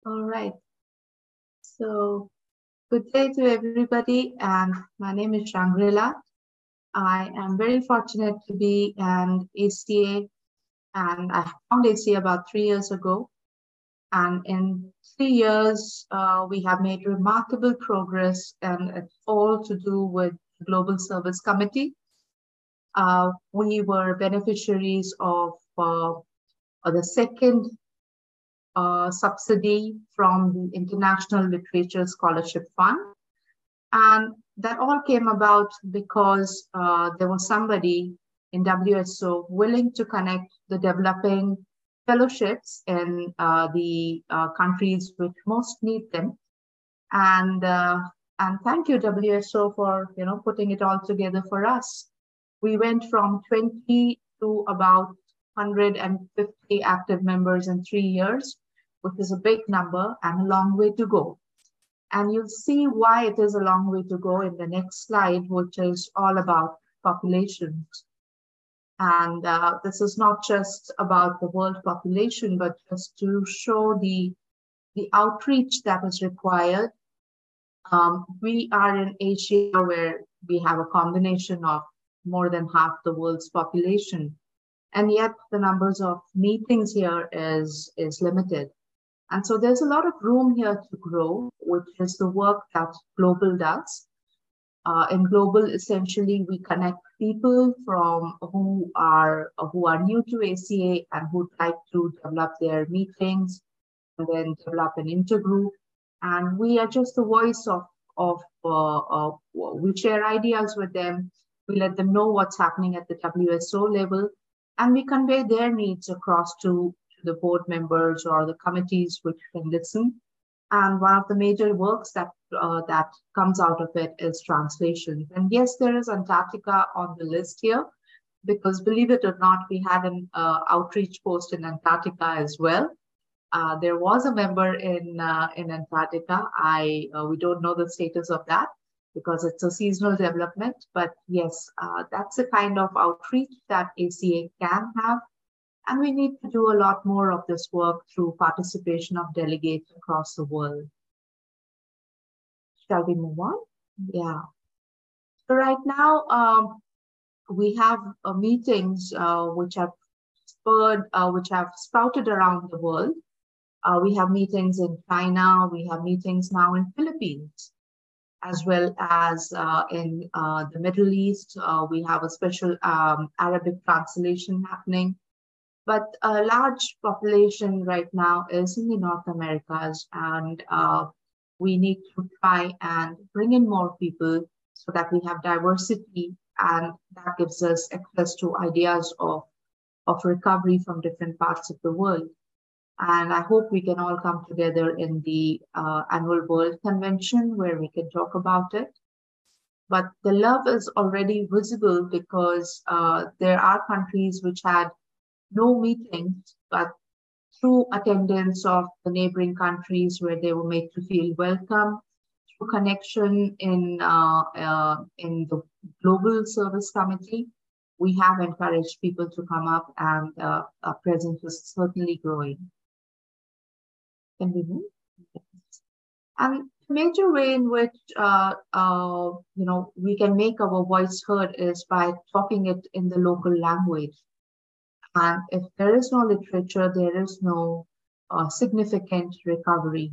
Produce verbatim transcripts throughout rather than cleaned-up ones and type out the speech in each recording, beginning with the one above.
All right. So, good day to everybody, and my name is Shangri-La. I am very fortunate to be an A C A, and I found A C A about three years ago. And in three years, uh, we have made remarkable progress, and it's all to do with the Global Service Committee. Uh, we were beneficiaries of uh, the second uh, subsidy from the International Literature Scholarship Fund. And that all came about because uh, there was somebody in W S O willing to connect the developing fellowships in uh, the uh, countries which most need them. And uh, and thank you, W S O, for you know putting it all together for us. We went from twenty to about one hundred fifty active members in three years, which is a big number and a long way to go. And you'll see why it is a long way to go in the next slide, which is all about populations. And uh, this is not just about the world population, but just to show the, the outreach that is required. Um, we are in Asia where we have a combination of more than half the world's population. And yet the numbers of meetings here is, is limited. And so there's a lot of room here to grow, which is the work that Global does. Uh, in Global, essentially, we connect people from who are who are new to A C A and who'd like to develop their meetings and then develop an intergroup. And we are just the voice of of uh, uh, we share ideas with them. We let them know what's happening at the W S O level, and we convey their needs across to the board members or the committees which can listen. And one of the major works that uh, that comes out of it is translation. And yes, there is Antarctica on the list here, because believe it or not, we had an uh, outreach post in Antarctica as well. Uh, there was a member in uh, in Antarctica. I uh, we don't know the status of that because it's a seasonal development. But yes, uh, that's the kind of outreach that A C A can have. And we need to do a lot more of this work through participation of delegates across the world. Shall we move on? Yeah. So right now, um, we have uh, meetings uh, which have spurred, uh, which have sprouted around the world. Uh, we have meetings in China. We have meetings now in Philippines, as well as uh, in uh, the Middle East. Uh, we have a special um, Arabic translation happening. But a large population right now is in the North Americas, and uh, we need to try and bring in more people so that we have diversity, and that gives us access to ideas of, of recovery from different parts of the world. And I hope we can all come together in the uh, annual World Convention where we can talk about it. But the love is already visible because uh, there are countries which had no meetings, but through attendance of the neighboring countries where they were made to feel welcome, through connection in, uh, uh, in the Global Service Committee, we have encouraged people to come up, and uh, our presence is certainly growing. Can we move? And the major way in which uh, uh, you know we can make our voice heard is by talking it in the local language. And if there is no literature, there is no uh, significant recovery.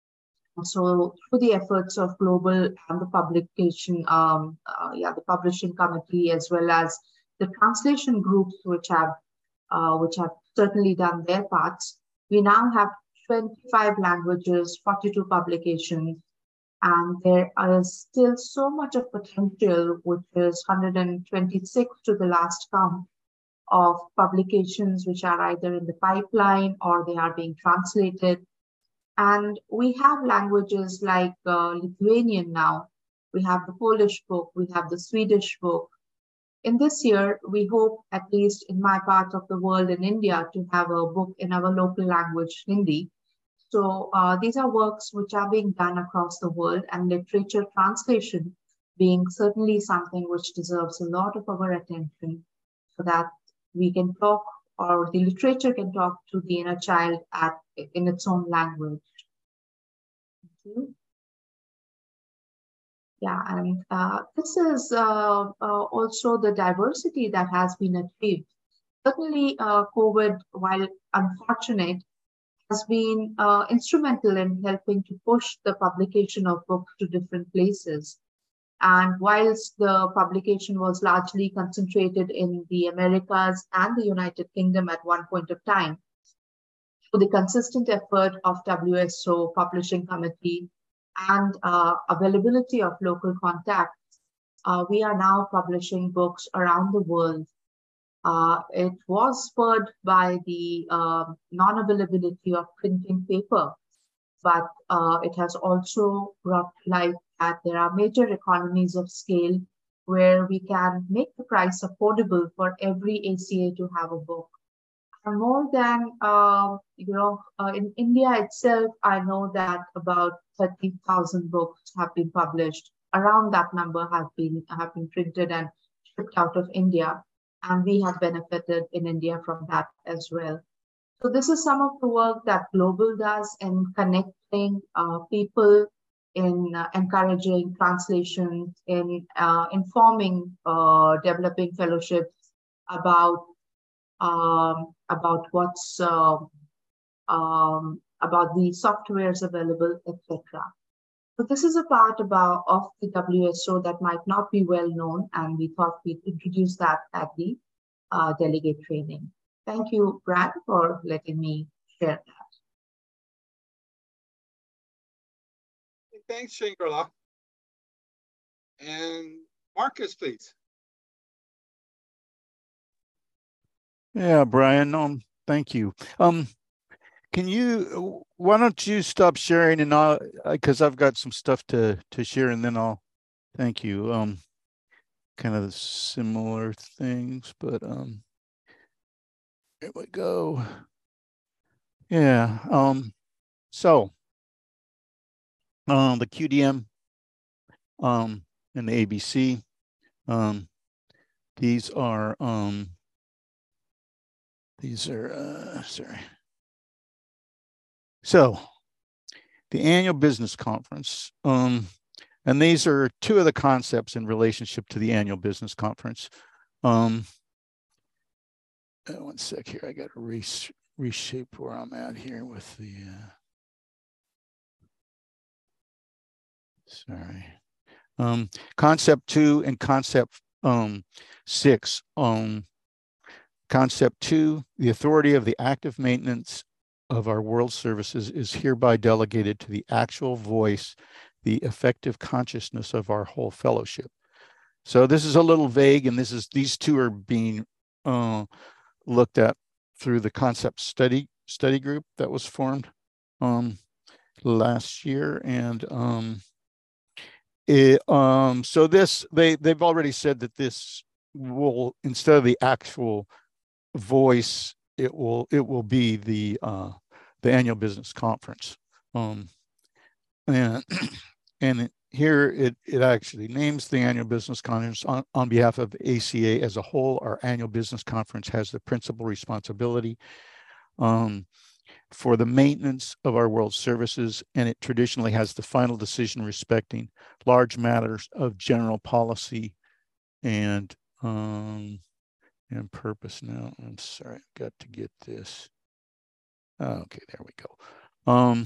So through the efforts of Global and the publication, um, uh, yeah, the publishing committee, as well as the translation groups, which have, uh, which have certainly done their parts, we now have twenty-five languages, forty-two publications, and there is still so much of potential, which is one hundred twenty-six to the last count, of publications which are either in the pipeline or they are being translated. And we have languages like uh, Lithuanian now, we have the Polish book, we have the Swedish book. In this year, we hope, at least in my part of the world in India, to have a book in our local language, Hindi. So uh, these are works which are being done across the world, and literature translation being certainly something which deserves a lot of our attention, so that we can talk, or the literature can talk to the inner child at, in its own language. you. Yeah, and uh, this is uh, uh, also the diversity that has been achieved. Certainly, uh, COVID, while unfortunate, has been uh, instrumental in helping to push the publication of books to different places. And whilst the publication was largely concentrated in the Americas and the United Kingdom at one point of time, through the consistent effort of W S O Publishing Committee and uh, availability of local contacts, uh, we are now publishing books around the world. Uh, it was spurred by the uh, non-availability of printing paper, but uh, it has also brought to light that there are major economies of scale where we can make the price affordable for every A C A to have a book. And more than, uh, you know, uh, in India itself, I know that about thirty thousand books have been published. Around that number have been, have been printed and shipped out of India. And we have benefited in India from that as well. So this is some of the work that Global does in connecting uh, people, in uh, encouraging translation, in uh, informing uh, developing fellowships about um, about what's uh, um, about the softwares available, et cetera. So this is a part about of the W S O that might not be well known, and we thought we'd introduce that at the uh, delegate training. Thank you, Brad, for letting me share that. Thanks, Shangri-La. And Marcus, please. Yeah, Brian, um, thank you. Um, can you, why don't you stop sharing and I'll, because I've got some stuff to, to share and then I'll, thank you. Um, kind of similar things, but um, here we go. Yeah, um, so um, the Q D M um, and the A B C, um, these are, um, these are, uh, sorry. So the annual business conference, um, and these are two of the concepts in relationship to the annual business conference. Um, one sec here, I got to re reshape where I'm at here with the, uh, sorry. Um, concept two and concept um, six. Um, concept two, the authority of the active maintenance of our world services is hereby delegated to the actual voice, the effective consciousness of our whole fellowship. So this is a little vague, and this is these two are being uh, looked at through the concept study study group that was formed um, last year, and um, it, um, so this they they've already said that this will, instead of the actual voice, it will it will be the uh, the annual business conference, um, and and it, here it it actually names the annual business conference on, on behalf of A C A as a whole. Our annual business conference has the principal responsibility um, for the maintenance of our world services, and it traditionally has the final decision respecting large matters of general policy and um, and purpose. Now, I'm sorry, I've got to get this. Okay, there we go. Um,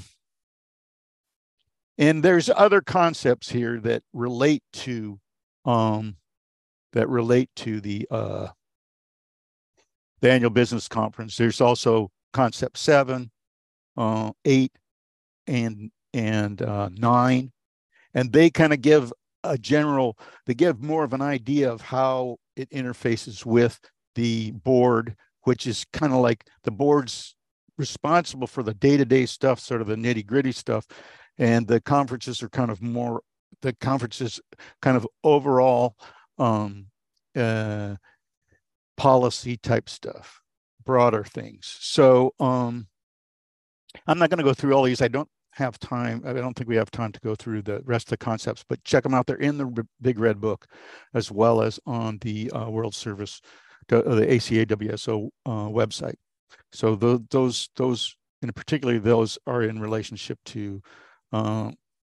and there's other concepts here that relate to um, that relate to the uh, the annual business conference. There's also concept seven, uh, eight, and and uh, nine, and they kind of give a general. They give more of an idea of how it interfaces with the board, which is kind of like the board's responsible for the day-to-day stuff, sort of the nitty-gritty stuff, and the conferences are kind of more the conferences kind of overall um, uh, policy type stuff, broader things. So um, I'm not going to go through all these. I don't have time. I don't think we have time to go through the rest of the concepts, but check them out. They're in the big red book, as well as on the uh, World Service, the A C A W S O uh, website. So the, those, those, and particularly those are in relationship to uh,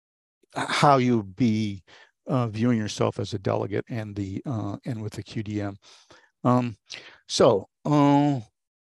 how you be uh, viewing yourself as a delegate and the uh, and with the Q D M. Um, so uh,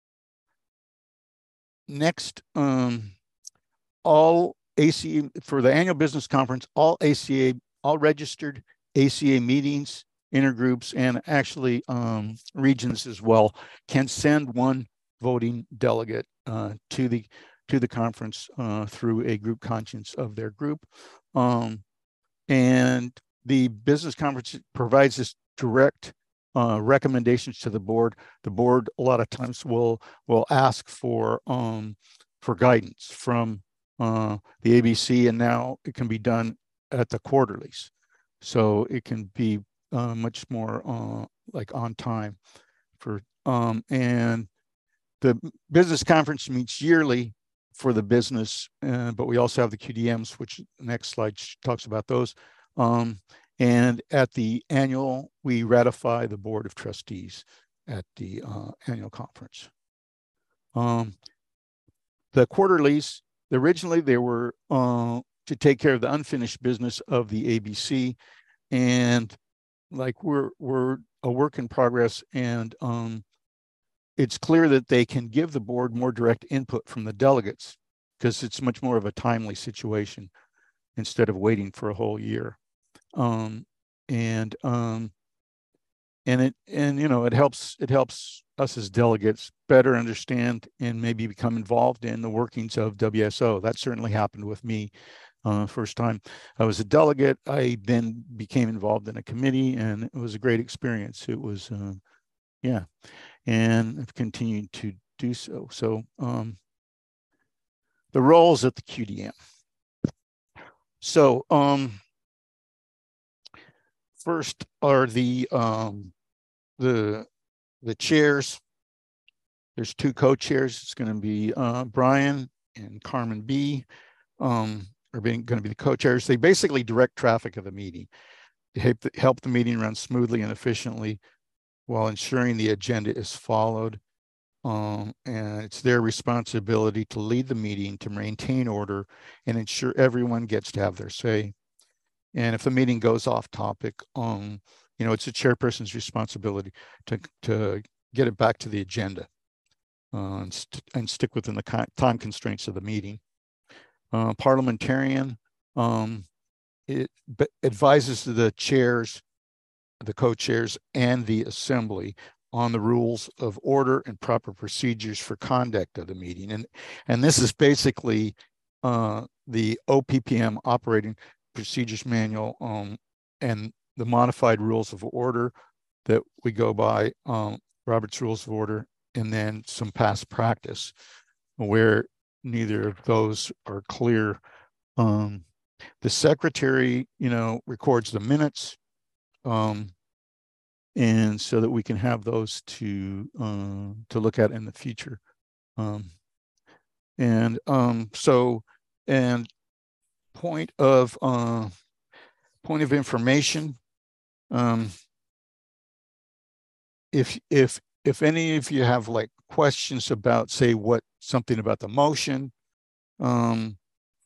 next, um, all A C A for the annual business conference, all A C A, all registered A C A meetings, intergroups, and actually um, regions as well can send one voting delegate uh, to the to the conference uh, through a group conscience of their group. Um, and the business conference provides this direct uh, recommendations to the board. The board a lot of times will will ask for um, for guidance from uh, the A B C, and now it can be done at the quarterlies, so it can be uh, much more uh, like on time for um, and the business conference meets yearly for the business, uh, but we also have the Q D Ms, which the next slide talks about those. Um, and at the annual, we ratify the Board of Trustees at the uh, annual conference. Um, the quarterlies, originally they were uh, to take care of the unfinished business of the A B C, and like we're we're a work in progress, and um, it's clear that they can give the board more direct input from the delegates because it's much more of a timely situation instead of waiting for a whole year. Um, and um, and it and you know it helps it helps us as delegates better understand and maybe become involved in the workings of W S O. That certainly happened with me. Uh, first time I was a delegate, I then became involved in a committee, and it was a great experience. It was, uh, yeah, and I've continued to do so. So um, the roles at the Q D M. So um, first are the um, the the chairs. There's two co-chairs. It's going to be uh, Brian and Carmen B. Um, are being going to be the co-chairs. They basically direct traffic of the meeting. They help the, help the meeting run smoothly and efficiently while ensuring the agenda is followed. Um, and it's their responsibility to lead the meeting, to maintain order, and ensure everyone gets to have their say. And if the meeting goes off topic, um, you know, it's the chairperson's responsibility to, to get it back to the agenda uh, and, st and stick within the time constraints of the meeting. Uh, parliamentarian, um, it advises the chairs, the co-chairs, and the assembly on the rules of order and proper procedures for conduct of the meeting. And, and this is basically uh, the O P P M operating procedures manual um, and the modified rules of order that we go by, um, Robert's Rules of Order, and then some past practice where neither of those are clear. Um, the secretary, you know, records the minutes, um, and so that we can have those to uh, to look at in the future. Um, and um, so, and point of uh, point of information. Um, if if if any of you have like questions about, say, what something about the motion, um,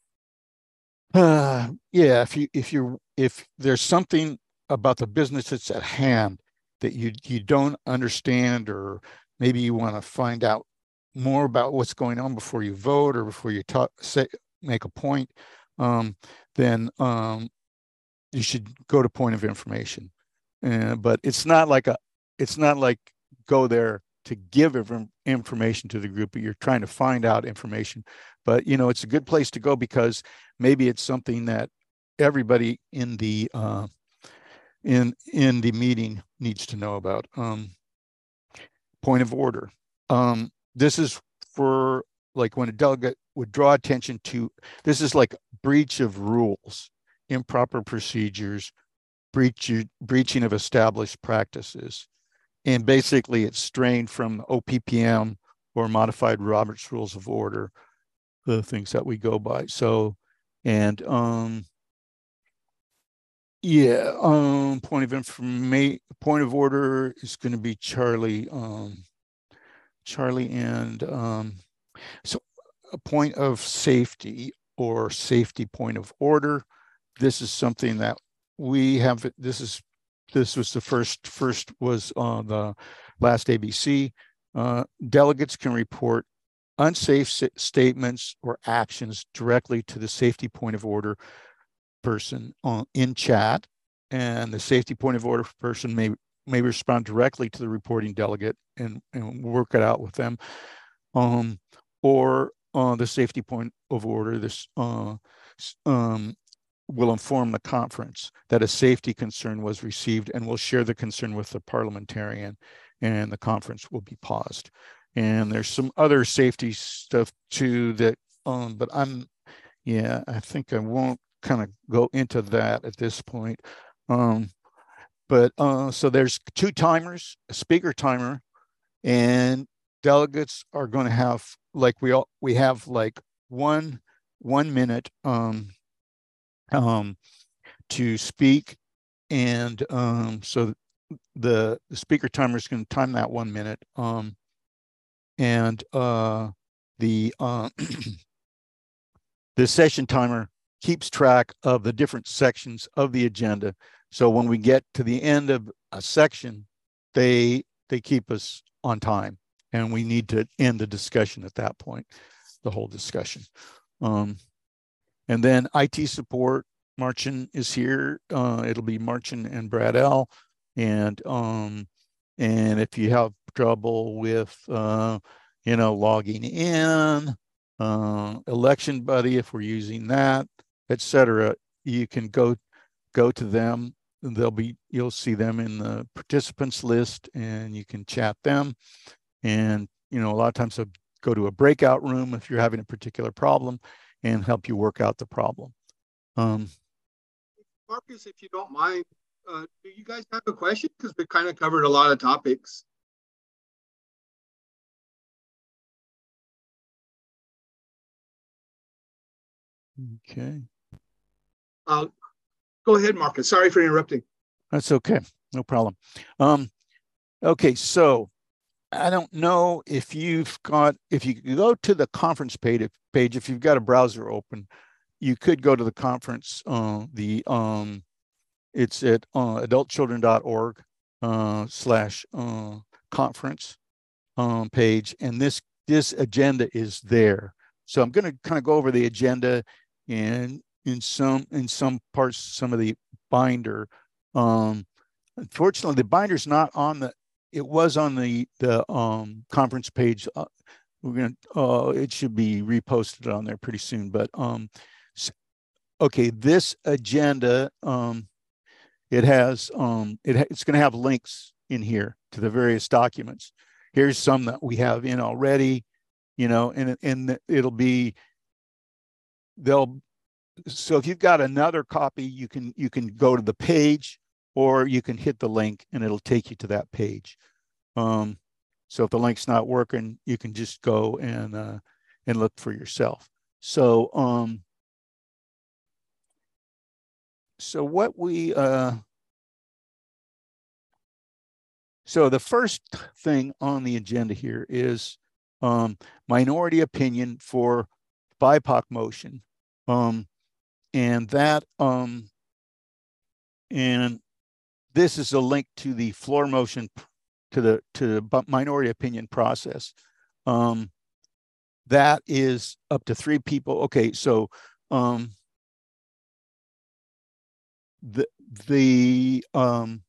uh, yeah, if you if you if there's something about the business that's at hand that you you don't understand, or maybe you want to find out more about what's going on before you vote or before you talk, say, make a point, um, then um, you should go to point of information. Uh, but it's not like a it's not like go there to give information to the group, but you're trying to find out information. But, you know, it's a good place to go because maybe it's something that everybody in the uh, in in the meeting needs to know about. Um, point of order. Um, this is for like when a delegate would draw attention to, this is like breach of rules, improper procedures, breach, breaching of established practices. And basically it's strained from O P P M or modified Robert's Rules of Order, the things that we go by. So, and um, yeah, um, point of information, point of order is going to be Charlie, um, Charlie, and um, so a point of safety or safety point of order. this is something that we have, this is, this was the first, first was uh, the last A B C. Uh, delegates can report unsafe statements or actions directly to the safety point of order person uh, in chat, and the safety point of order person may may respond directly to the reporting delegate and, and work it out with them. Um, or uh, the safety point of order this uh, um, will inform the conference that a safety concern was received and will share the concern with the parliamentarian, and the conference will be paused. And there's some other safety stuff too that, um, but I'm, yeah, I think I won't kind of go into that at this point. Um, but uh, so there's two timers, a speaker timer, and delegates are going to have, like we all, we have like one, one minute um, um, to speak. And um, so the, the speaker timer is going to time that one minute. Um, and uh, the, uh, the session timer keeps track of the different sections of the agenda. So when we get to the end of a section, they, they keep us on time, and we need to end the discussion at that point, the whole discussion. Um, and then I T support, Marcin is here. Uh, it'll be Marcin and Brad L. And, um, and if you have trouble with, uh, you know, logging in, uh, Election Buddy, if we're using that, et cetera, you can go, go to them. They'll be, you'll see them in the participants list, and you can chat them. And, you know, a lot of times they'll go to a breakout room if you're having a particular problem and help you work out the problem. Um, Marcus, if you don't mind, uh, do you guys have a question? Because we kind of covered a lot of topics. Okay. Uh, go ahead, Marcus. Sorry for interrupting. That's okay. No problem. Um, okay, so I don't know if you've got, if you go to the conference page, page, if you've got a browser open, you could go to the conference, uh, the, um, it's at uh, adult children dot org uh, slash uh, conference um, page. And this, this agenda is there. So I'm going to kind of go over the agenda, and in some, in some parts, some of the binder. Um, unfortunately, the binder's not on the, it was on the, the um, conference page. Uh, we're going to, uh, it should be reposted on there pretty soon, but um, okay, this agenda, um, it has, um, it ha it's going to have links in here to the various documents. Here's some that we have in already, you know, and, and it'll be, they'll, so if you've got another copy, you can, you can go to the page, or you can hit the link and it'll take you to that page. Um, so if the link's not working, you can just go and, uh, and look for yourself. So, um, so what we, uh, so the first thing on the agenda here is um, minority opinion for B I P O C motion. Um, and that, um, and this is a link to the floor motion, to the, to the minority opinion process. Um, that is up to three people. Okay, so um, the, the, um,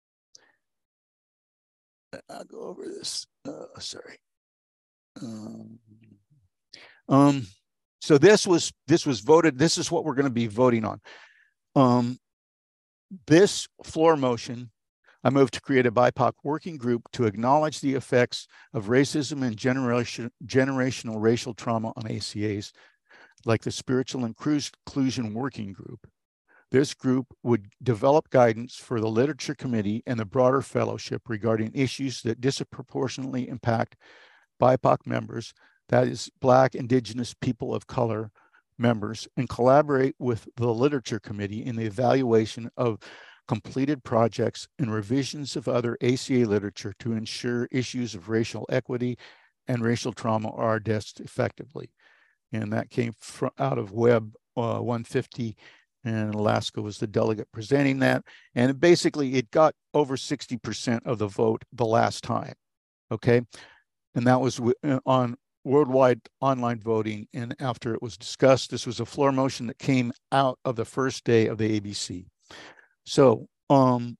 I'll go over this, uh, sorry. Um, um, so this was, this was voted, this is what we're gonna be voting on. Um, this floor motion, I move to create a B I P O C working group to acknowledge the effects of racism and generation, generational racial trauma on A C As, like the Spiritual Inclusion Working Group. This group would develop guidance for the Literature Committee and the broader fellowship regarding issues that disproportionately impact B I P O C members, that is Black, Indigenous, people of color members, and collaborate with the Literature Committee in the evaluation of completed projects and revisions of other A C A literature to ensure issues of racial equity and racial trauma are addressed effectively. And that came from, out of Web uh, one fifty and Alaska was the delegate presenting that. And basically it got over sixty percent of the vote the last time, okay? And that was on worldwide online voting. And after it was discussed, this was a floor motion that came out of the first day of the A B C. So, um,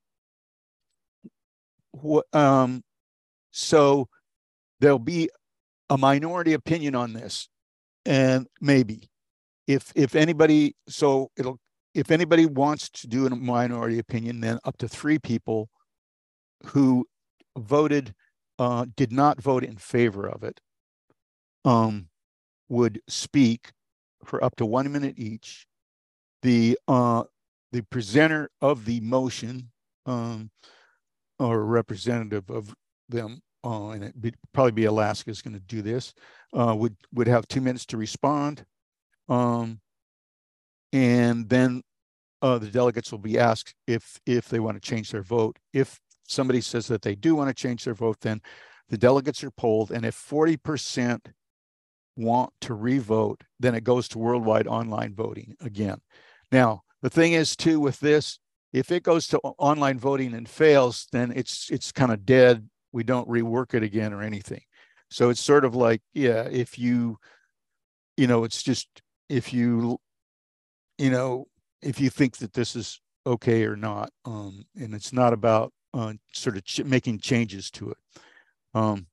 what, um, so there'll be a minority opinion on this, and maybe if if anybody, so it'll if anybody wants to do a minority opinion, then up to three people who voted uh, did not vote in favor of it um, would speak for up to one minute each. The uh, the presenter of the motion um, or representative of them, uh, and it would probably be Alaska is going to do this, uh, would would have two minutes to respond, um, and then uh, the delegates will be asked if if they want to change their vote. If somebody says that they do want to change their vote, then the delegates are polled, and if forty percent want to revote, then it goes to worldwide online voting again. Now, the thing is too with this, if it goes to online voting and fails, then it's it's kind of dead. We don't rework it again or anything. So it's sort of like, yeah, if you, you know, it's just if you, you know, if you think that this is okay or not, um, and it's not about uh, sort of ch making changes to it. Um,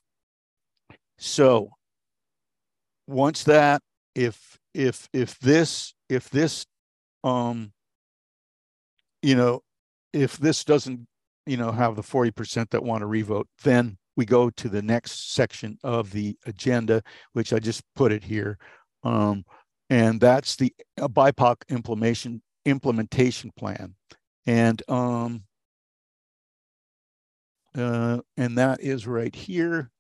so once that, if if if this if this um, you know, if this doesn't, you know, have the forty percent that want to revote, then we go to the next section of the agenda, which I just put it here. Um, and that's the uh, B I P O C implementation implementation plan. And um, uh, and that is right here.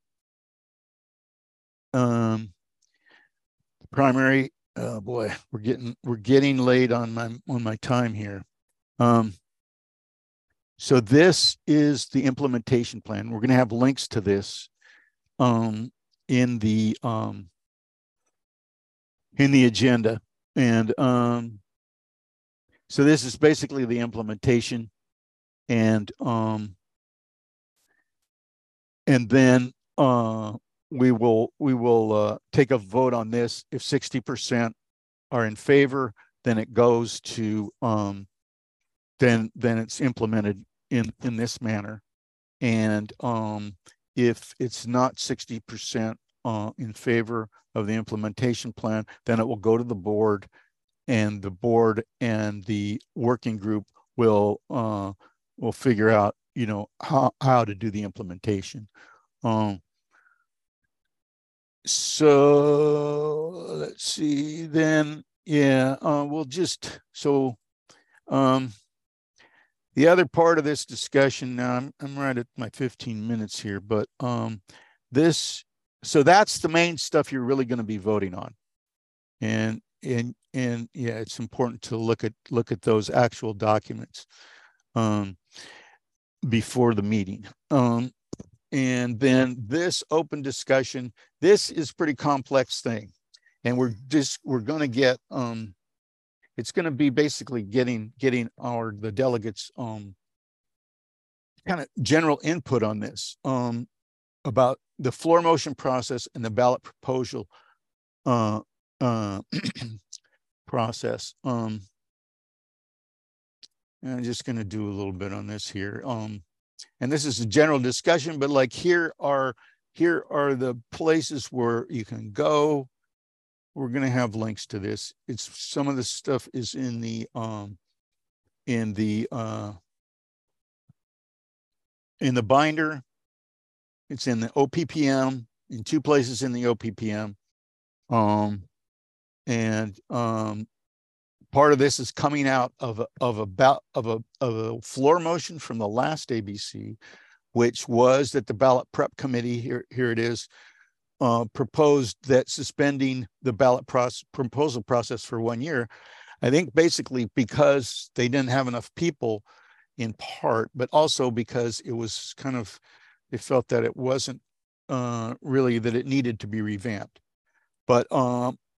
Um, primary, oh boy, we're getting we're getting late on my on my time here. Um, so this is the implementation plan. We're going to have links to this um, in the um, in the agenda, and um, so this is basically the implementation, and um, and then uh, we will we will uh, take a vote on this. If sixty percent are in favor, then it goes to um, then then it's implemented in in this manner. And um, if it's not sixty percent uh, in favor of the implementation plan, then it will go to the board, and the board and the working group will uh, will figure out, you know, how how to do the implementation. Um, so let's see. Then yeah, uh, we'll just so. Um, The other part of this discussion, now I'm, I'm right at my fifteen minutes here, but um, this, so that's the main stuff you're really going to be voting on. And, and, and yeah, it's important to look at, look at those actual documents um, before the meeting. Um, and then this open discussion, this is a pretty complex thing. And we're just, we're going to get, um, it's going to be basically getting getting our the delegates um, kind of general input on this um, about the floor motion process and the ballot proposal uh, uh, process. Um, and I'm just going to do a little bit on this here, um, and this is a general discussion. But like here are here are the places where you can go. We're going to have links to this. It's some of the stuff is in the um, in the uh, in the binder. It's in the O P P M, in two places in the O P P M, um, and um, part of this is coming out of a, of about of a of a floor motion from the last A B C, which was that the ballot prep committee here here it is. Uh, proposed that suspending the ballot process, proposal process for one year, I think basically because they didn't have enough people in part, but also because it was kind of, they felt that it wasn't uh, really that it needed to be revamped. But um,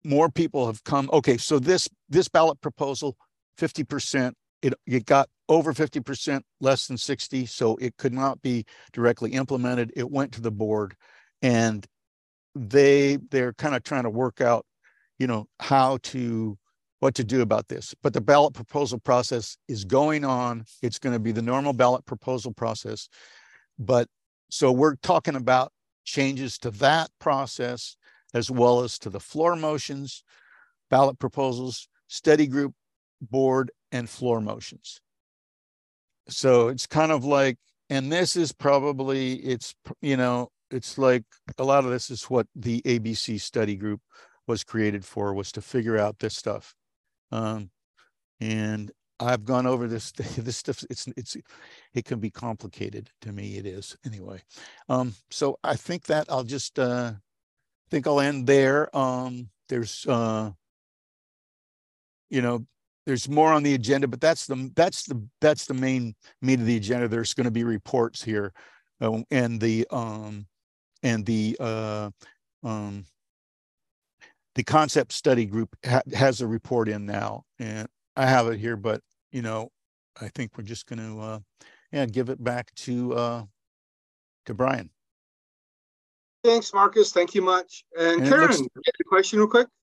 more people have come. Okay, so this this ballot proposal, fifty percent, it, it got over fifty percent, less than sixty, so it could not be directly implemented. It went to the board, and they, they're kind of trying to work out, you know, how to, what to do about this. But the ballot proposal process is going on. It's going to be the normal ballot proposal process. But so we're talking about changes to that process, as well as to the floor motions, ballot proposals, study group, board, and floor motions. So it's kind of like, and this is probably, it's, you know, it's like a lot of this is what the A B C study group was created for, was to figure out this stuff. Um, and I've gone over this, this stuff, it's, it's, it can be complicated. To me, it is anyway. Um, so I think that I'll just, uh, think I'll end there. Um, there's, uh, you know, there's more on the agenda, but that's the, that's the, that's the main meat of the agenda. There's going to be reports here, uh, and the, um, and the, uh, um, the concept study group ha has a report in now, and I have it here, but, you know, I think we're just going to, uh, yeah, give it back to, uh, to Brian. Thanks, Marcus. Thank you much. And, and Karen, looks... get the question real quick.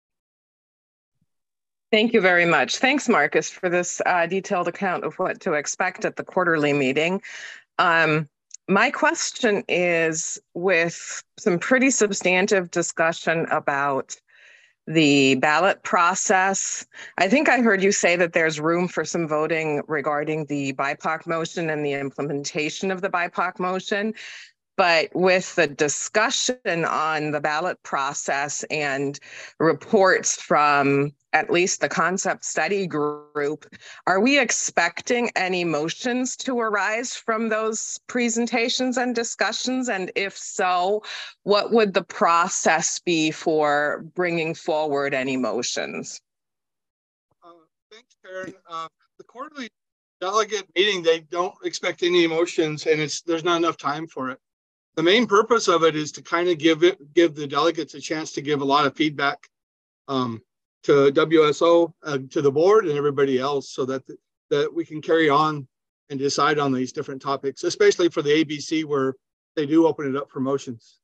Thank you very much. Thanks, Marcus, for this uh, detailed account of what to expect at the quarterly meeting. Um, my question is, with some pretty substantive discussion about the ballot process, I think I heard you say that there's room for some voting regarding the B I P O C motion and the implementation of the B I P O C motion. But with the discussion on the ballot process and reports from at least the concept study group, are we expecting any motions to arise from those presentations and discussions? And if so, what would the process be for bringing forward any motions? Uh, thanks, Karen. Uh, the quarterly delegate meeting, they don't expect any motions, and it's there's not enough time for it. The main purpose of it is to kind of give it, give the delegates a chance to give a lot of feedback um, to W S O, uh, to the board, and everybody else, so that the, that we can carry on and decide on these different topics, especially for the A B C, where they do open it up for motions.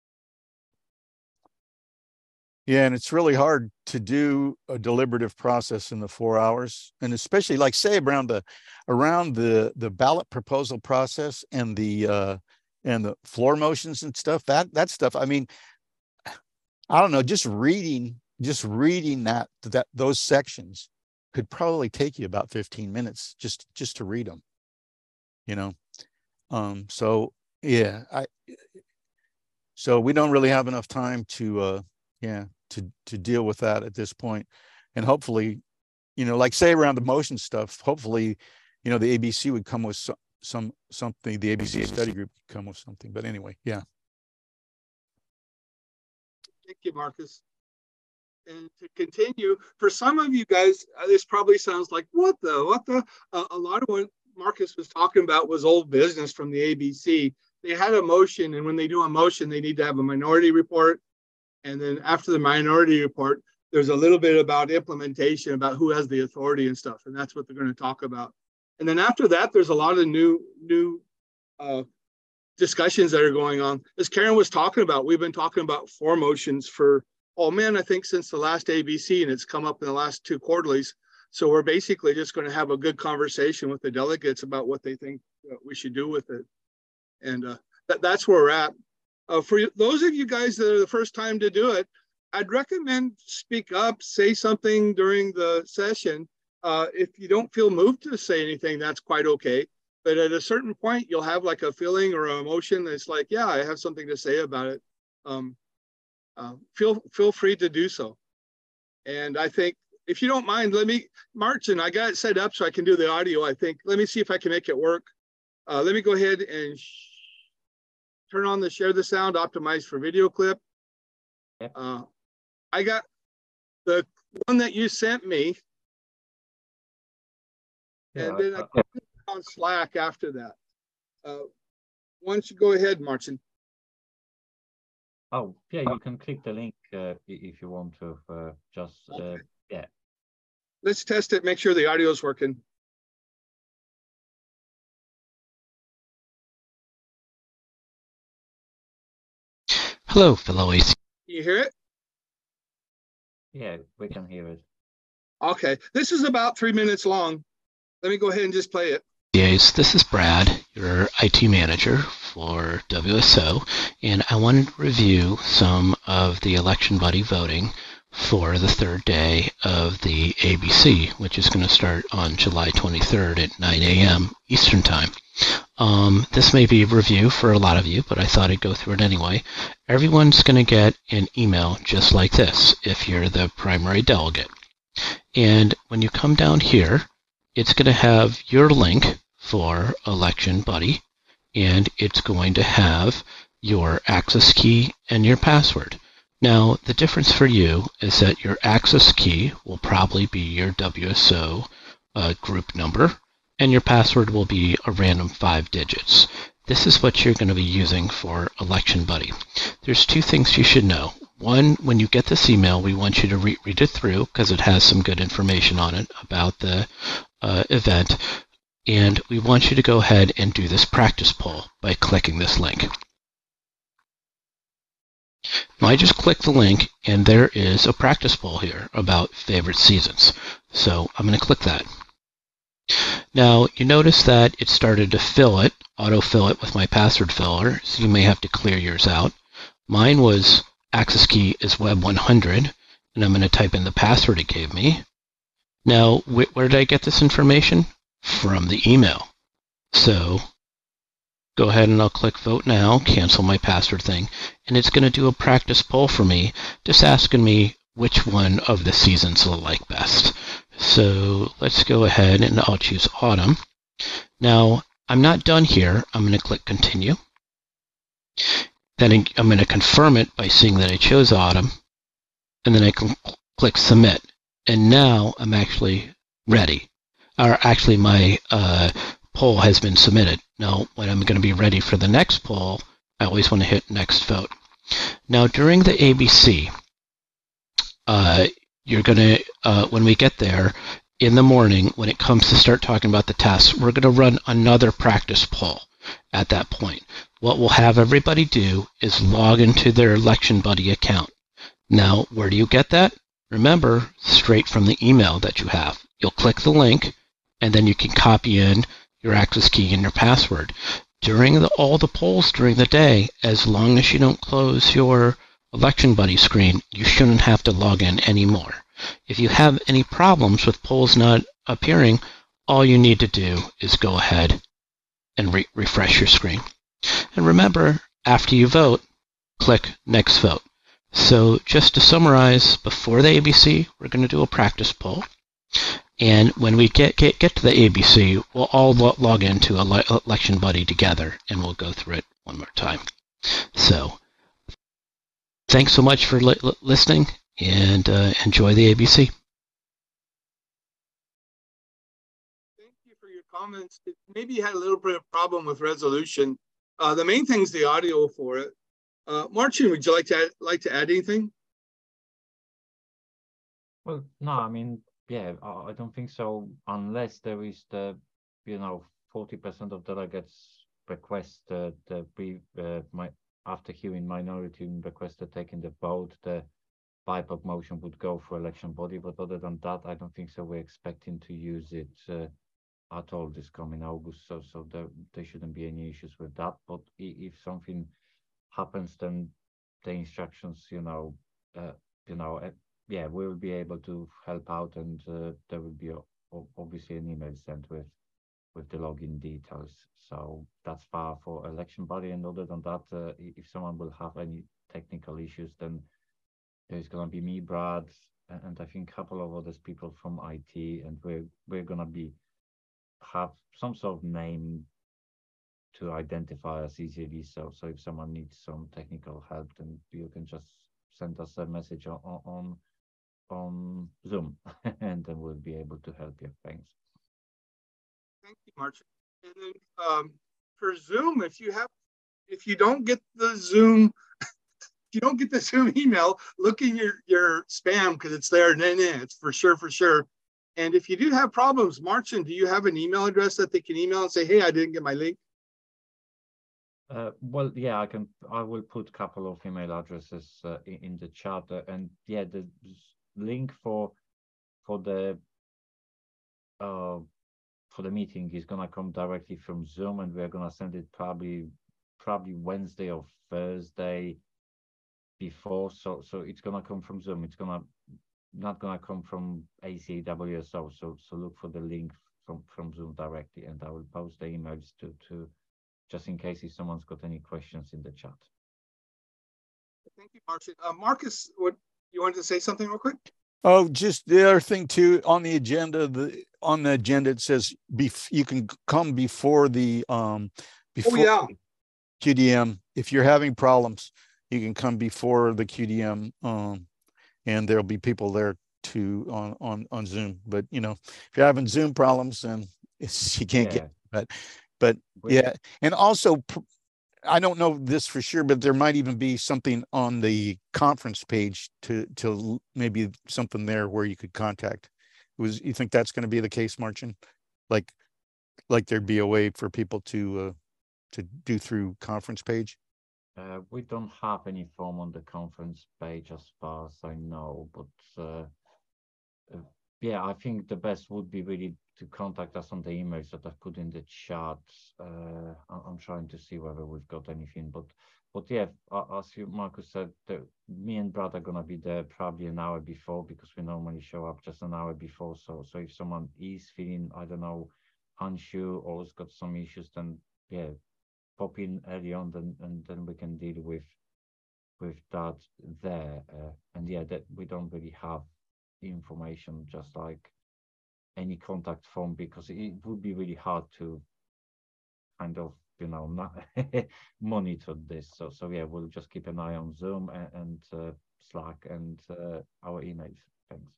Yeah, and it's really hard to do a deliberative process in the four hours, and especially, like, say, around the around the the ballot proposal process and the uh, and the floor motions and stuff, that that stuff, I mean, I don't know, just reading, just reading that, that those sections could probably take you about fifteen minutes just, just to read them, you know? Um, so yeah, I, so we don't really have enough time to, uh, yeah, to, to deal with that at this point. And hopefully, you know, like say around the motion stuff, hopefully, you know, the A B C would come with some, some something, the A B C study group could come with something. But anyway, yeah. Thank you, Marcus. And to continue, for some of you guys, uh, this probably sounds like, what the, what the, uh, a lot of what Marcus was talking about was old business from the A B C. They had a motion, and when they do a motion, they need to have a minority report. And then after the minority report, there's a little bit about implementation, about who has the authority and stuff. And that's what they're going to talk about. And then after that, there's a lot of new, new uh, discussions that are going on. As Karen was talking about, we've been talking about floor motions for, oh man, I think since the last A B C, and it's come up in the last two quarterlies. So we're basically just going to have a good conversation with the delegates about what they think we should do with it. And uh, that, that's where we're at. Uh, for those of you guys that are the first time to do it, I'd recommend speak up, say something during the session. Uh, if you don't feel moved to say anything, that's quite okay. But at a certain point, you'll have like a feeling or an emotion that's like, yeah, I have something to say about it. Um, uh, feel feel free to do so. And I think, if you don't mind, let me, Martin, I got it set up so I can do the audio, I think. Let me see if I can make it work. Uh, let me go ahead and turn on the share the sound, optimize for video clip. Uh, I got the one that you sent me. And yeah, then I put it on Slack after that. Uh, why don't you go ahead, Martin? Oh, yeah, you can click the link uh, if you want to uh, just, uh, okay. yeah. Let's test it, make sure the audio is working. Hello, fellow A C. You hear it? Yeah, we can hear it. Okay, this is about three minutes long. Let me go ahead and just play it. Yes, this is Brad, your I T manager for W S O, and I wanted to review some of the Election Buddy voting for the third day of the A B C, which is going to start on July twenty-third at nine A M Eastern Time. Um, this may be a review for a lot of you, but I thought I'd go through it anyway. Everyone's going to get an email just like this if you're the primary delegate. And when you come down here, it's going to have your link for Election Buddy, and it's going to have your access key and your password. Now, the difference for you is that your access key will probably be your W S O uh, group number, and your password will be a random five digits. This is what you're going to be using for Election Buddy. There's two things you should know. One, when you get this email, we want you to re read it through because it has some good information on it about the uh, event. And we want you to go ahead and do this practice poll by clicking this link. Now I just click the link, and there is a practice poll here about favorite seasons. So I'm going to click that. Now, you notice that it started to fill it, auto-fill it with my password filler, so you may have to clear yours out. Mine was access key is web one hundred, and I'm going to type in the password it gave me. Now, wh where did I get this information? From the email. So, go ahead and I'll click Vote Now, cancel my password thing, and it's going to do a practice poll for me, just asking me which one of the seasons I like best. So let's go ahead and I'll choose autumn. Now, I'm not done here. I'm going to click continue. Then I'm going to confirm it by seeing that I chose autumn. And then I can click submit. And now I'm actually ready. Or actually my uh, poll has been submitted. Now, when I'm going to be ready for the next poll, I always want to hit next vote. Now, during the A B C, uh, you're going to, uh, when we get there in the morning, when it comes to start talking about the tests, we're going to run another practice poll at that point. What we'll have everybody do is log into their Election Buddy account. Now, where do you get that? Remember, straight from the email that you have. You'll click the link, and then you can copy in your access key and your password. During the, all the polls during the day, as long as you don't close your Election Buddy screen, you shouldn't have to log in anymore. If you have any problems with polls not appearing, all you need to do is go ahead and re refresh your screen. And remember, after you vote, click Next Vote. So just to summarize, before the A B C, we're going to do a practice poll. And when we get, get, get to the A B C, we'll all lo log into Ele Election Buddy together, and we'll go through it one more time. So thanks so much for li listening, and uh, enjoy the A B C. Thank you for your comments. Maybe you had a little bit of problem with resolution. Uh, the main thing is the audio for it. Uh, Martin, would you like to add, like to add anything? Well, no, I mean, yeah, I don't think so, unless there is the, you know, forty percent of delegates request uh, the brief, uh, my, after hearing minority requested taking the vote, the B I P O C motion would go for Election Buddy. But other than that, I don't think so. We're expecting to use it uh, at all this coming August, so so there, there shouldn't be any issues with that. But if something happens, then the instructions, you know, uh, you know, uh, yeah, we'll be able to help out, and uh, there will be a, obviously an email sent with with the login details. So that's far for Election Buddy. And other than that, uh, if someone will have any technical issues, then there's gonna be me, Brad, and I think a couple of other people from I T, and we're we're gonna be have some sort of name to identify us easily. So so if someone needs some technical help, then you can just send us a message on on on Zoom, and then we'll be able to help you. Thanks. Thank you, Martin. And then um, for Zoom, if you have, if you don't get the Zoom, if you don't get the Zoom email, look in your, your spam because it's there. Nah, nah, it's for sure, for sure. And if you do have problems, Martin, do you have an email address that they can email and say, hey, I didn't get my link? Uh, well, yeah, I can. I will put a couple of email addresses uh, in, in the chat, uh, and yeah, the link for for the uh, for the meeting is gonna come directly from Zoom, and we're gonna send it probably probably Wednesday or Thursday before. So so it's gonna come from Zoom. It's gonna not gonna come from A C A W S O. So so look for the link from from Zoom directly, and I will post the emails to to. just in case if someone's got any questions in the chat. Thank you, Martin. Uh, Marcus, what you wanted to say something real quick? Oh, just the other thing too, on the agenda, the on the agenda it says bef you can come before the um before oh, yeah. Q D M. If you're having problems, you can come before the Q D M, um, and there'll be people there to on on on Zoom. But you know, if you're having Zoom problems, then it's, you can't Yeah. get. But but yeah, and also I don't know this for sure, but there might even be something on the conference page to to maybe something there where you could contact. Was you think that's going to be the case, Martin? Like like there'd be a way for people to uh, to do through conference page? Uh, we don't have any form on the conference page as far as I know, but uh, uh, yeah, I think the best would be really to contact us on the emails that I've put in the chat. Uh, I'm trying to see whether we've got anything, but but yeah, as you, Marcus said, the, me and Brad are gonna be there probably an hour before because we normally show up just an hour before. So so if someone is feeling, I don't know, unsure or has got some issues, then yeah, pop in early on, then and then we can deal with with that there. Uh, and yeah, that we don't really have information just like any contact form because it would be really hard to kind of you know not monitor this. So so yeah, we'll just keep an eye on Zoom and, and uh, Slack and uh, our emails. Thanks.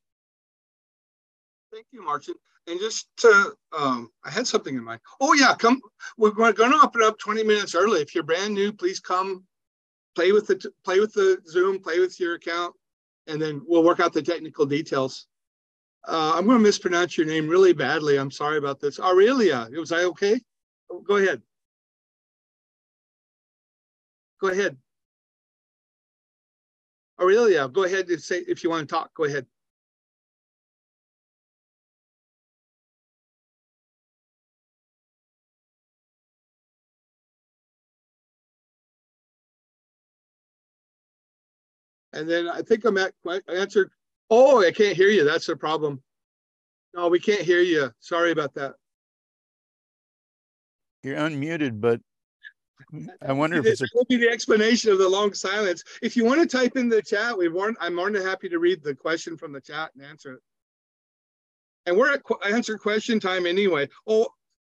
Thank you, Martin. And just to, um, I had something in mind. Oh yeah, come. We're going to open up twenty minutes early. If you're brand new, please come play with the play with the Zoom, play with your account, and then we'll work out the technical details. Uh, I'm going to mispronounce your name really badly. I'm sorry about this. Aurelia, was I okay? Oh, go ahead. Go ahead. Aurelia, go ahead and say if you want to talk. Go ahead. And then I think I'm at I answered. Oh, I can't hear you. That's the problem. No, we can't hear you. Sorry about that. You're unmuted, but I wonder if it's a... That will be the explanation of the long silence. If you want to type in the chat, we weren't. I'm more than happy to read the question from the chat and answer it. And we're at answer question time anyway. Oh.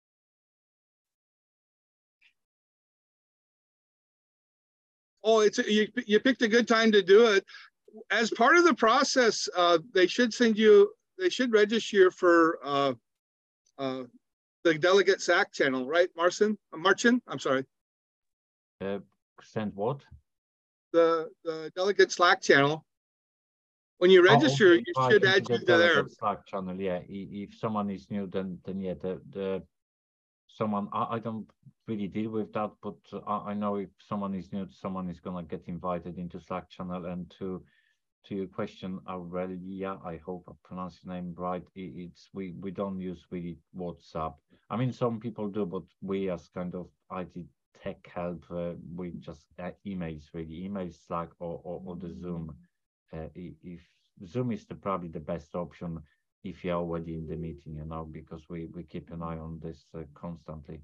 Oh, it's you. You picked a good time to do it. As part of the process, uh, they should send you. They should register for uh, uh, the delegate Slack channel, right, Marcin? Uh, Marcin, I'm sorry. Uh, send what? The the delegate Slack channel. When you register, oh, okay. you right, should add you to there. Slack channel, yeah. If someone is new, then then yeah, the the someone I, I don't really deal with that, but I, I know if someone is new, someone is gonna get invited into Slack channel. And to to your question, Aurelia, I hope I pronounced your name right. It, it's we we don't use really WhatsApp. I mean, some people do, but we as kind of I T tech help, uh, we just uh, emails really, emails, Slack, or or, or the Zoom. Uh, if Zoom is the, probably the best option if you're already in the meeting, you know, because we we keep an eye on this uh, constantly.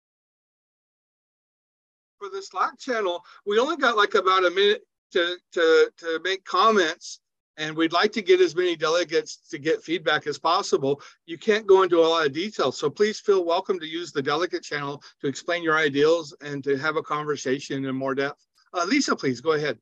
For the Slack channel, we only got like about a minute to to to make comments, and we'd like to get as many delegates to get feedback as possible. You can't go into a lot of detail, so please feel welcome to use the delegate channel to explain your ideals and to have a conversation in more depth. Uh, Lisa, please go ahead.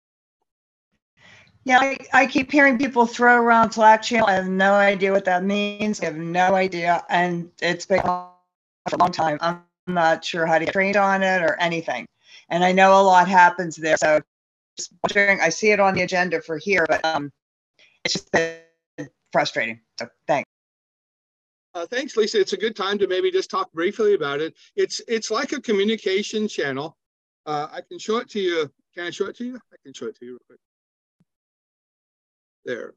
Yeah, I, I keep hearing people throw around Slack channel. I have no idea what that means. I have no idea, and it's been for a long time. I'm not sure how to get trained on it or anything, and I know a lot happens there. So just wondering, I see it on the agenda for here, but um, it's just been frustrating. So thanks. Uh, thanks, Lisa. It's a good time to maybe just talk briefly about it. It's it's like a communication channel. Uh, I can show it to you. Can I show it to you? I can show it to you real quick. There.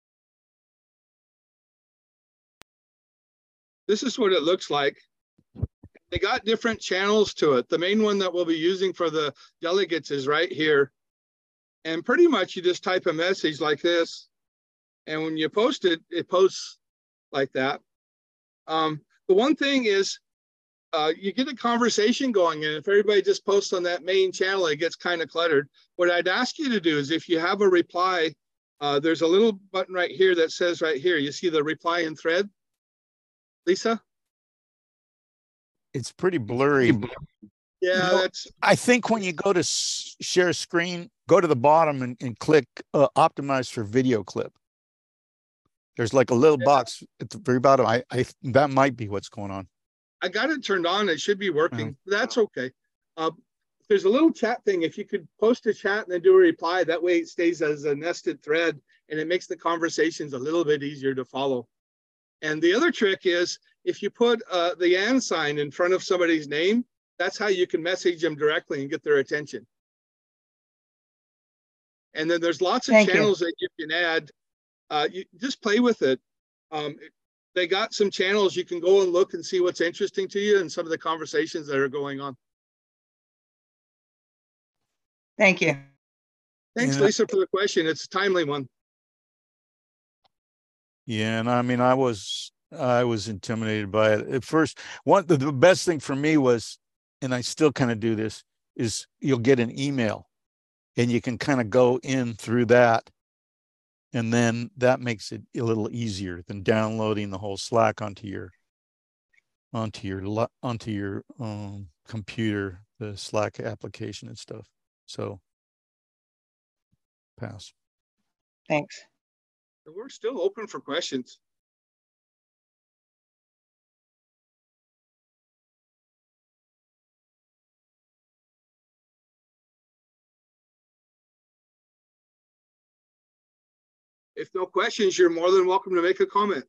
This is what it looks like. They got different channels to it. The main one that we'll be using for the delegates is right here. And pretty much you just type a message like this. And when you post it, it posts like that. Um, the one thing is uh, you get a conversation going, and if everybody just posts on that main channel, it gets kind of cluttered. What I'd ask you to do is if you have a reply, uh, there's a little button right here that says right here, you see the reply in thread? Lisa? It's pretty blurry. Yeah, You know, that's. I think when you go to s- share screen, go to the bottom and, and click uh, optimize for video clip. There's like a little box at the very bottom. I, I that might be what's going on. I got it turned on. It should be working. Yeah. That's okay. Uh, there's a little chat thing. If you could post a chat and then do a reply, that way it stays as a nested thread and it makes the conversations a little bit easier to follow. And the other trick is if you put uh, the and sign in front of somebody's name, that's how you can message them directly and get their attention. And then there's lots of Thank channels you. that you can add. Uh, you just play with it. Um, they got some channels you can go and look and see what's interesting to you and some of the conversations that are going on. Thank you. Thanks, Yeah. Lisa, for the question. It's a timely one. Yeah, and I mean, I was I was intimidated by it at first. One the, the best thing for me was, and I still kind of do this, is you'll get an email, and you can kind of go in through that, and then that makes it a little easier than downloading the whole Slack onto your onto your onto your um, computer, the Slack application and stuff. So, pass. Thanks. We're still open for questions. If no questions, you're more than welcome to make a comment.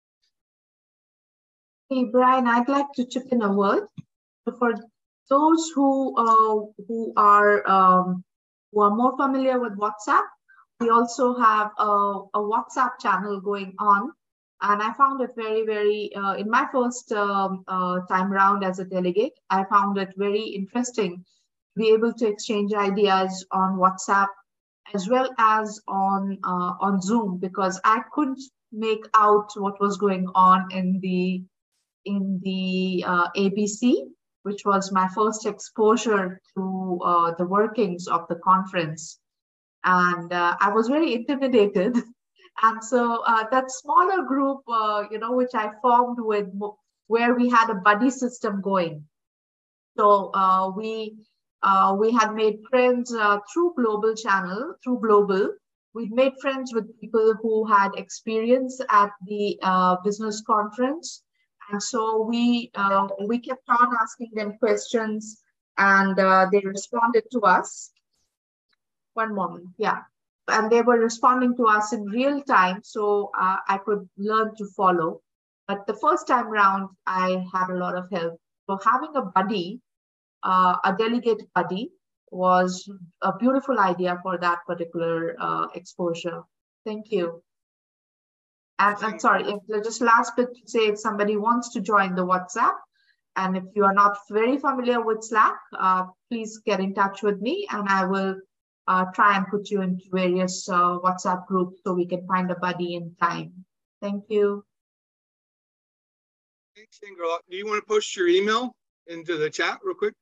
Hey, Brian, I'd like to chip in a word. For those who uh, who are um, who are more familiar with WhatsApp, we also have a, a WhatsApp channel going on. And I found it very, very, uh, in my first um, uh, time round as a delegate, I found it very interesting to be able to exchange ideas on WhatsApp as well as on uh, on Zoom, because I couldn't make out what was going on in the in the uh, A B C, which was my first exposure to uh, the workings of the conference. And uh, I was very intimidated. And so uh, that smaller group, uh, you know, which I formed with, where we had a buddy system going. So uh, we uh, we had made friends uh, through Global Channel, through Global. We'd made friends with people who had experience at the uh, business conference. And so we uh, we kept on asking them questions, and uh, they responded to us. One moment, yeah. And they were responding to us in real time, so uh, I could learn to follow. But the first time round, I had a lot of help. So having a buddy, uh, a delegate buddy, was a beautiful idea for that particular uh, exposure. Thank you. And I'm sorry, if just last bit to say, if somebody wants to join the WhatsApp, and if you are not very familiar with Slack, uh, please get in touch with me, and I will uh, try and put you into various uh, WhatsApp groups so we can find a buddy in time. Thank you. Thanks, Ingrid. Do you want to post your email into the chat real quick?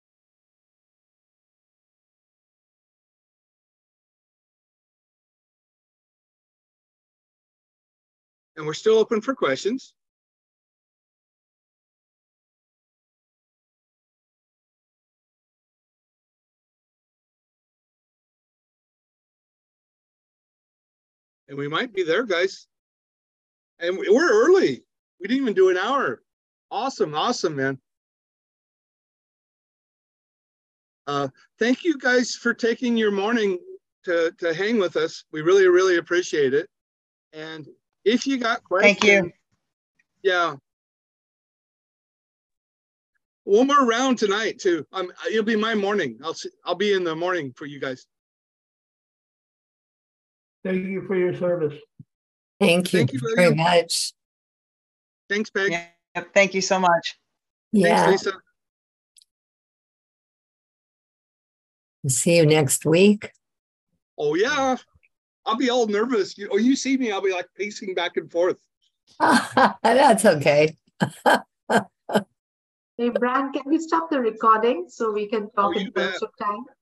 And we're still open for questions. And we might be there, guys. And we're early. We didn't even do an hour. Awesome, awesome, man. Uh, thank you guys for taking your morning to, to hang with us. We really, really appreciate it. And if you got questions, Thank you. Yeah. One more round tonight too. Um, it'll be my morning. I'll I'll be in the morning for you guys. Thank you for your service. Thank you, Thank you, very William. much. Thanks, Peg. Yeah, thank you so much. Yeah. Thanks, Lisa. See you next week. Oh yeah. I'll be all nervous. You, or you see me, I'll be like pacing back and forth. That's okay. Hey, Brian, can we stop the recording so we can talk Oh, in you bet. terms of time?